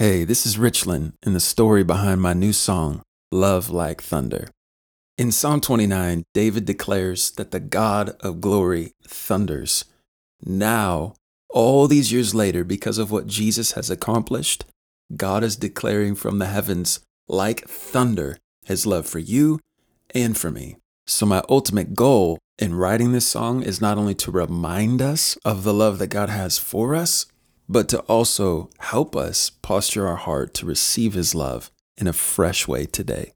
Hey, this is Richland and the story behind my new song, Love Like Thunder. In Psalm 29, David declares that the God of glory thunders. Now, all these years later, because of what Jesus has accomplished, God is declaring from the heavens, like thunder, his love for you and for me. So, my ultimate goal in writing this song is not only to remind us of the love that God has for us, but to also help us posture our heart to receive his love in a fresh way today.